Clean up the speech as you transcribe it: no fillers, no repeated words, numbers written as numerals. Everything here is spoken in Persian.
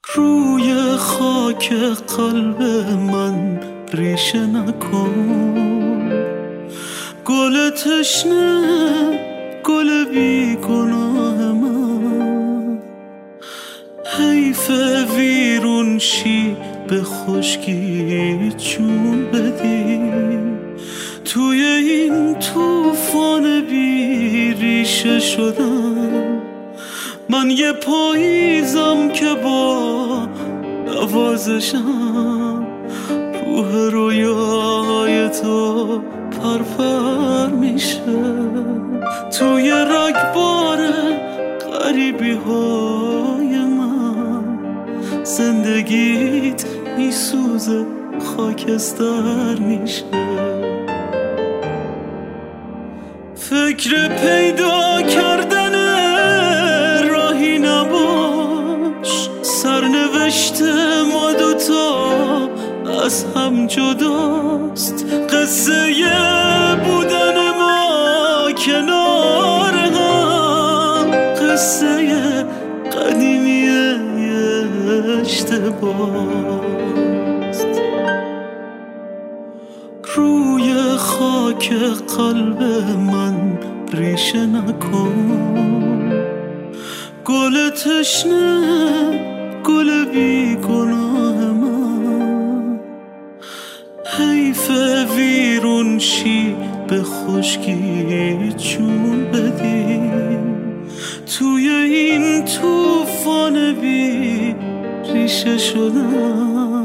روی خاک قلب من ریشه نکن، گل تشنه، گل بی گناه من. حیف ویرون شی به خشکی جون بدی، توی این طوفان بی ریشه شدم. من یه پاییزم که با نوازشم روح رویای تو پرپر میشه. توی رگبار غریبی های من زندگیت میسوزه، خاکستر میشه. فکر پیدا کردن راهی نباش، سرنوشت ما دوتا از هم جداست. قصه بودن ما کنار هم، قصه قدیمی اشتباست. روی خاک قلب من ریشه نکن، گل تشنه، گل بی گناه من. حیف ویرون شی به خشکی جون بدی، توی این طوفان بی ریشه شدم.